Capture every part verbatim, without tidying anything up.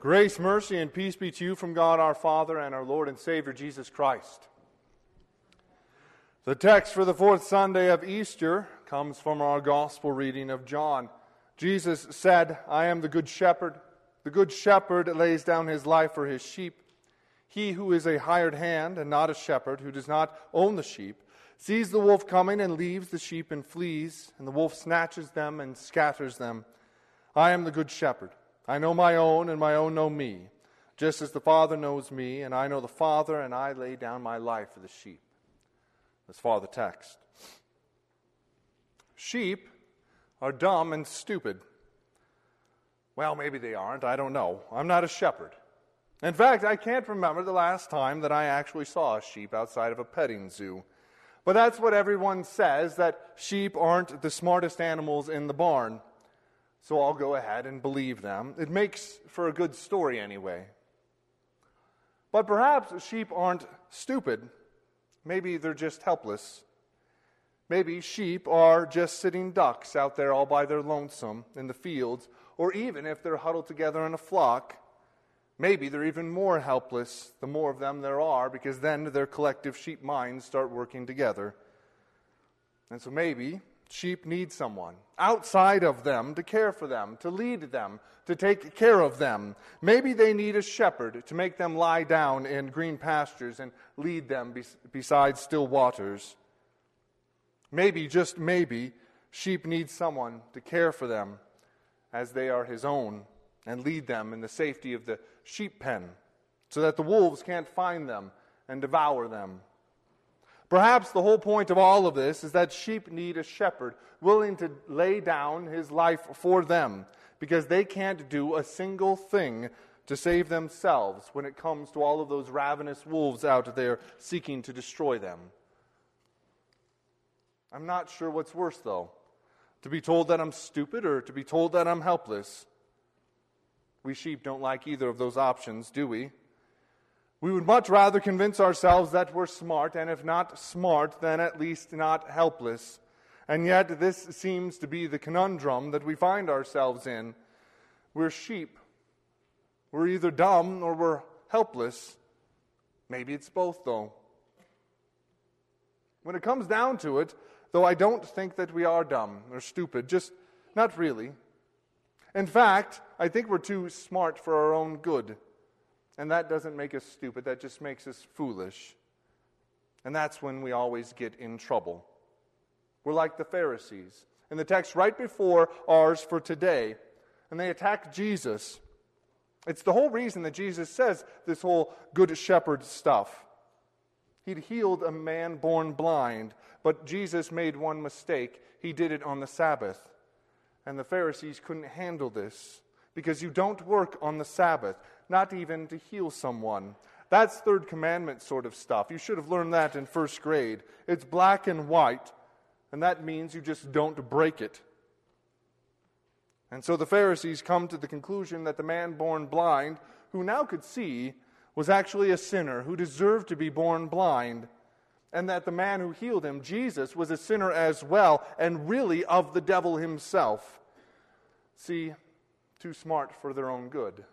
Grace, mercy, and peace be to you from God our Father and our Lord and Savior Jesus Christ. The text for the fourth Sunday of Easter comes from our gospel reading of John. Jesus said, I am the good shepherd. The good shepherd lays down his life for his sheep. He who is a hired hand and not a shepherd, who does not own the sheep, sees the wolf coming and leaves the sheep and flees, and the wolf snatches them and scatters them. I am the good shepherd. I know my own, and my own know me, just as the Father knows me, and I know the Father, and I lay down my life for the sheep. As far the text. Sheep are dumb and stupid. Well, maybe they aren't. I don't know. I'm not a shepherd. In fact, I can't remember the last time that I actually saw a sheep outside of a petting zoo. But that's what everyone says, that sheep aren't the smartest animals in the barn. So I'll go ahead and believe them. It makes for a good story anyway. But perhaps sheep aren't stupid. Maybe they're just helpless. Maybe sheep are just sitting ducks out there all by their lonesome in the fields, or even if they're huddled together in a flock, maybe they're even more helpless the more of them there are, because then their collective sheep minds start working together. And so maybe sheep need someone outside of them to care for them, to lead them, to take care of them. Maybe they need a shepherd to make them lie down in green pastures and lead them bes- beside still waters. Maybe, just maybe, sheep need someone to care for them as they are his own and lead them in the safety of the sheep pen so that the wolves can't find them and devour them. Perhaps the whole point of all of this is that sheep need a shepherd willing to lay down his life for them because they can't do a single thing to save themselves when it comes to all of those ravenous wolves out there seeking to destroy them. I'm not sure what's worse, though, to be told that I'm stupid or to be told that I'm helpless. We sheep don't like either of those options, do we? We would much rather convince ourselves that we're smart, and if not smart, then at least not helpless. And yet this seems to be the conundrum that we find ourselves in. We're sheep. We're either dumb or we're helpless. Maybe it's both, though. When it comes down to it, though, I don't think that we are dumb or stupid, just not really. In fact, I think we're too smart for our own good. And that doesn't make us stupid, that just makes us foolish. And that's when we always get in trouble. We're like the Pharisees. In the text right before ours for today, and they attack Jesus. It's the whole reason that Jesus says this whole good shepherd stuff. He'd healed a man born blind, but Jesus made one mistake. He did it on the Sabbath. And the Pharisees couldn't handle this because you don't work on the Sabbath, not even to heal someone. That's third commandment sort of stuff. You should have learned that in first grade. It's black and white, and that means you just don't break it. And so the Pharisees come to the conclusion that the man born blind, who now could see, was actually a sinner who deserved to be born blind, and that the man who healed him, Jesus, was a sinner as well, and really of the devil himself. See, too smart for their own good.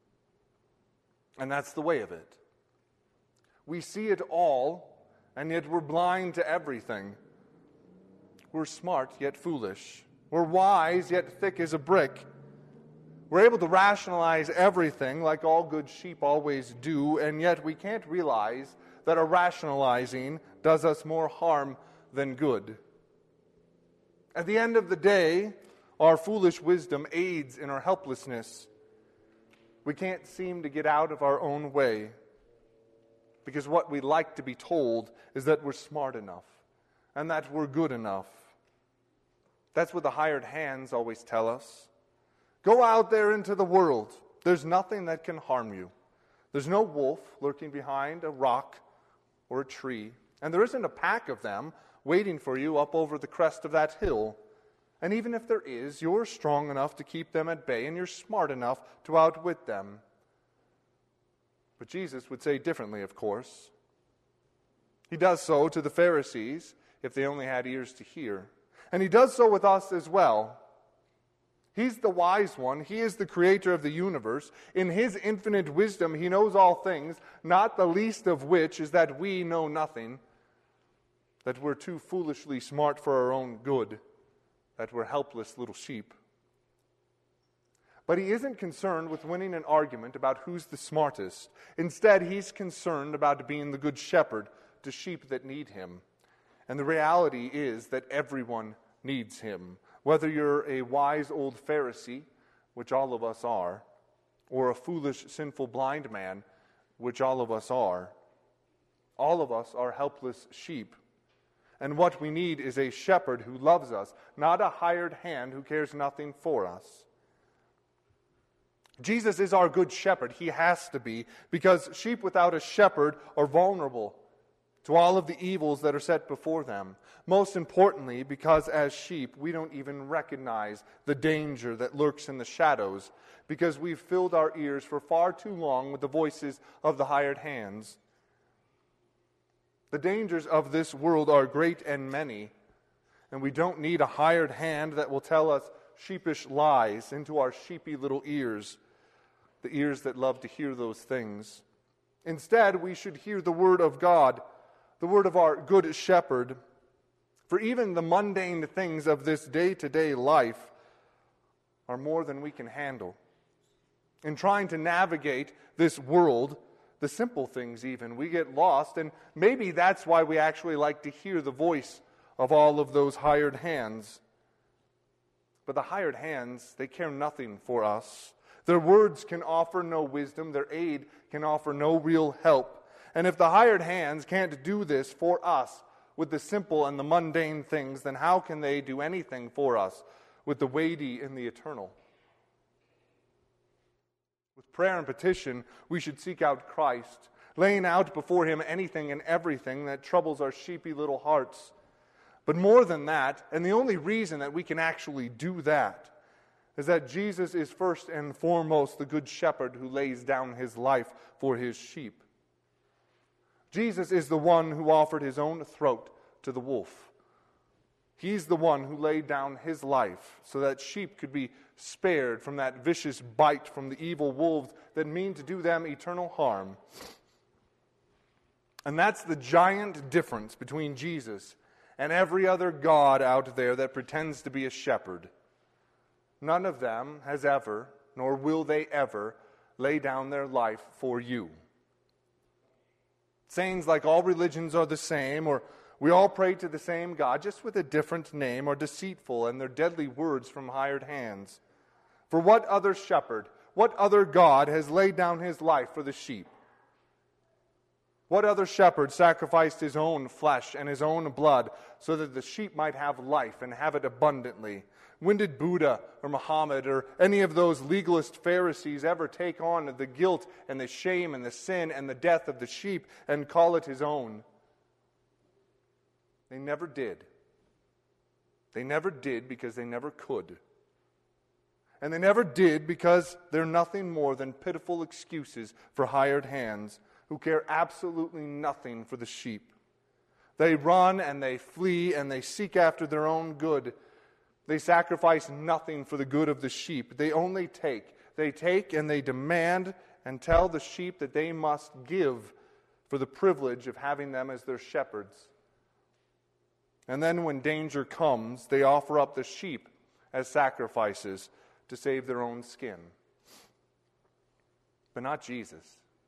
And that's the way of it. We see it all, and yet we're blind to everything. We're smart, yet foolish. We're wise, yet thick as a brick. We're able to rationalize everything like all good sheep always do, and yet we can't realize that our rationalizing does us more harm than good. At the end of the day, our foolish wisdom aids in our helplessness. We can't seem to get out of our own way because what we like to be told is that we're smart enough and that we're good enough. That's what the hired hands always tell us. Go out there into the world. There's nothing that can harm you. There's no wolf lurking behind a rock or a tree, and there isn't a pack of them waiting for you up over the crest of that hill. And even if there is, you're strong enough to keep them at bay, and you're smart enough to outwit them. But Jesus would say differently, of course. He does so to the Pharisees, if they only had ears to hear. And he does so with us as well. He's the wise one. He is the creator of the universe. In his infinite wisdom, he knows all things, not the least of which is that we know nothing, that we're too foolishly smart for our own good, that we're helpless little sheep. But he isn't concerned with winning an argument about who's the smartest. Instead, he's concerned about being the good shepherd to sheep that need him. And the reality is that everyone needs him. Whether you're a wise old Pharisee, which all of us are, or a foolish, sinful blind man, which all of us are, all of us are helpless sheep. And what we need is a shepherd who loves us, not a hired hand who cares nothing for us. Jesus is our good shepherd. He has to be, because sheep without a shepherd are vulnerable to all of the evils that are set before them. Most importantly, because as sheep, we don't even recognize the danger that lurks in the shadows, because we've filled our ears for far too long with the voices of the hired hands. The dangers of this world are great and many, and we don't need a hired hand that will tell us sheepish lies into our sheepy little ears, the ears that love to hear those things. Instead, we should hear the word of God, the word of our good shepherd. For even the mundane things of this day-to-day life are more than we can handle. In trying to navigate this world, the simple things even, we get lost, and maybe that's why we actually like to hear the voice of all of those hired hands. But the hired hands, they care nothing for us. Their words can offer no wisdom, their aid can offer no real help. And if the hired hands can't do this for us with the simple and the mundane things, then how can they do anything for us with the weighty and the eternal? With prayer and petition, we should seek out Christ, laying out before him anything and everything that troubles our sheepy little hearts. But more than that, and the only reason that we can actually do that, is that Jesus is first and foremost the good shepherd who lays down his life for his sheep. Jesus is the one who offered his own throat to the wolf. He's the one who laid down his life so that sheep could be spared from that vicious bite from the evil wolves that mean to do them eternal harm. And that's the giant difference between Jesus and every other god out there that pretends to be a shepherd. None of them has ever, nor will they ever, lay down their life for you. Sayings like all religions are the same, or we all pray to the same God, just with a different name, are deceitful, and they're deadly words from hired hands. For what other shepherd, what other God has laid down his life for the sheep? What other shepherd sacrificed his own flesh and his own blood so that the sheep might have life and have it abundantly? When did Buddha or Muhammad or any of those legalist Pharisees ever take on the guilt and the shame and the sin and the death of the sheep and call it his own? They never did. They never did because they never could. And they never did because they're nothing more than pitiful excuses for hired hands who care absolutely nothing for the sheep. They run and they flee and they seek after their own good. They sacrifice nothing for the good of the sheep. They only take. They take and they demand and tell the sheep that they must give for the privilege of having them as their shepherds. And then when danger comes, they offer up the sheep as sacrifices to save their own skin. But not Jesus.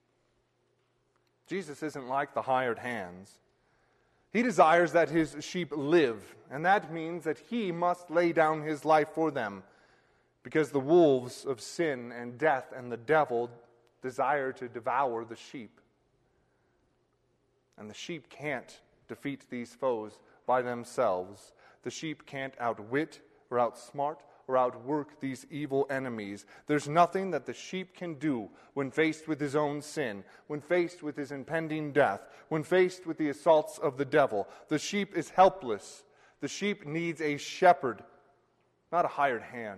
Jesus isn't like the hired hands. He desires that his sheep live, and that means that he must lay down his life for them, because the wolves of sin and death and the devil desire to devour the sheep. And the sheep can't defeat these foes by themselves. The sheep can't outwit or outsmart or outwork these evil enemies. There's nothing that the sheep can do when faced with his own sin, when faced with his impending death, when faced with the assaults of the devil. The sheep is helpless. The sheep needs a shepherd, not a hired hand.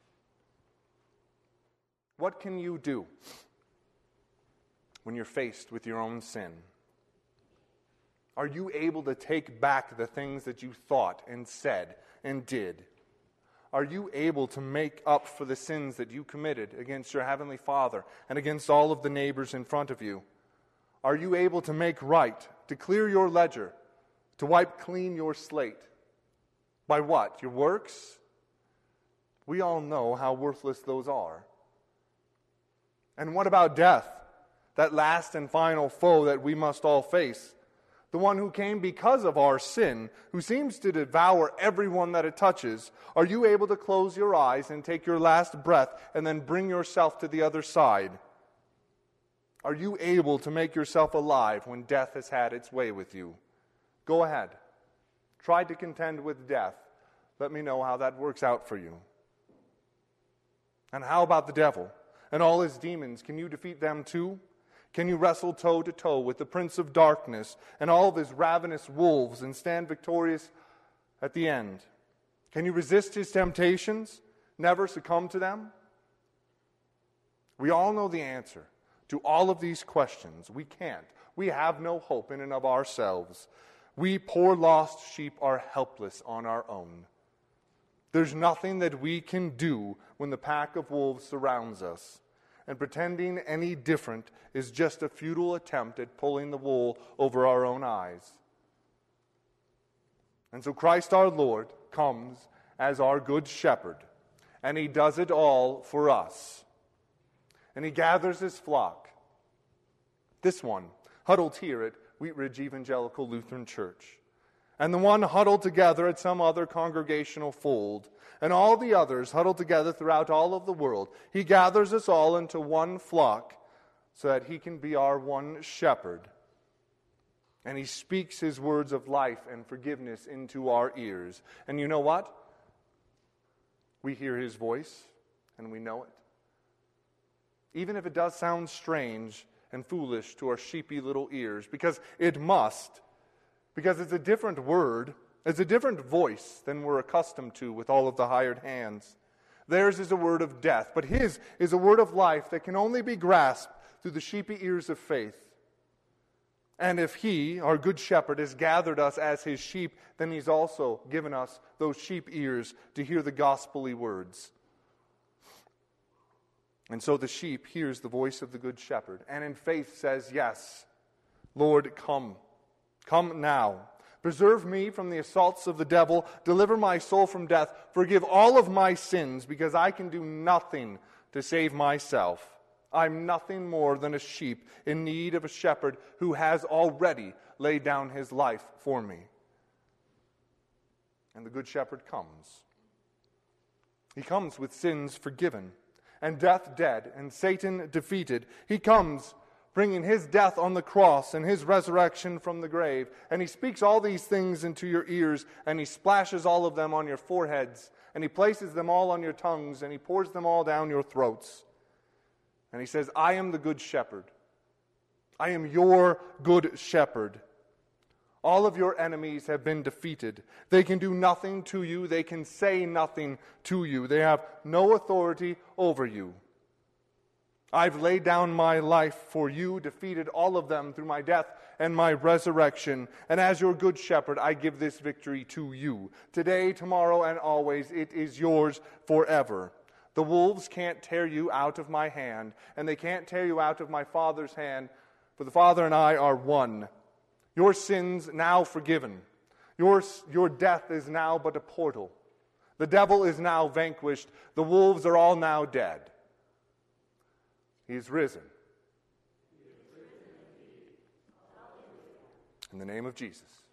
What can you do when you're faced with your own sin? Are you able to take back the things that you thought and said and did? Are you able to make up for the sins that you committed against your Heavenly Father and against all of the neighbors in front of you? Are you able to make right, to clear your ledger, to wipe clean your slate? By what? Your works? We all know how worthless those are. And what about death? That last and final foe that we must all face. The one who came because of our sin, who seems to devour everyone that it touches. Are you able to close your eyes and take your last breath and then bring yourself to the other side? Are you able to make yourself alive when death has had its way with you? Go ahead. Try to contend with death. Let me know how that works out for you. And how about the devil and all his demons? Can you defeat them too? Can you wrestle toe to toe with the prince of darkness and all of his ravenous wolves and stand victorious at the end? Can you resist his temptations, never succumb to them? We all know the answer to all of these questions. We can't. We have no hope in and of ourselves. We poor lost sheep are helpless on our own. There's nothing that we can do when the pack of wolves surrounds us. And pretending any different is just a futile attempt at pulling the wool over our own eyes. And so Christ our Lord comes as our good shepherd, and he does it all for us. And he gathers his flock. This one, huddled here at Wheat Ridge Evangelical Lutheran Church, and the one huddled together at some other congregational fold, and all the others huddled together throughout all of the world. He gathers us all into one flock so that he can be our one shepherd. And he speaks his words of life and forgiveness into our ears. And you know what? We hear his voice, and we know it. Even if it does sound strange and foolish to our sheepy little ears, because it must, because it's a different word, it's a different voice than we're accustomed to with all of the hired hands. Theirs is a word of death, but his is a word of life that can only be grasped through the sheepy ears of faith. And if he, our good shepherd, has gathered us as his sheep, then he's also given us those sheep ears to hear the gospel-y words. And so the sheep hears the voice of the good shepherd, and in faith says, yes, Lord, come. Come now. Preserve me from the assaults of the devil. Deliver my soul from death. Forgive all of my sins, because I can do nothing to save myself. I'm nothing more than a sheep in need of a shepherd who has already laid down his life for me. And the good shepherd comes. He comes with sins forgiven, and death dead, and Satan defeated. He comes bringing his death on the cross and his resurrection from the grave. And he speaks all these things into your ears, and he splashes all of them on your foreheads, and he places them all on your tongues, and he pours them all down your throats. And he says, I am the good shepherd. I am your good shepherd. All of your enemies have been defeated. They can do nothing to you. They can say nothing to you. They have no authority over you. I've laid down my life for you, defeated all of them through my death and my resurrection. And as your good shepherd, I give this victory to you. Today, tomorrow, and always, it is yours forever. The wolves can't tear you out of my hand, and they can't tear you out of my Father's hand, for the Father and I are one. Your sins now forgiven. Your, your death is now but a portal. The devil is now vanquished. The wolves are all now dead. He is risen. In the name of Jesus.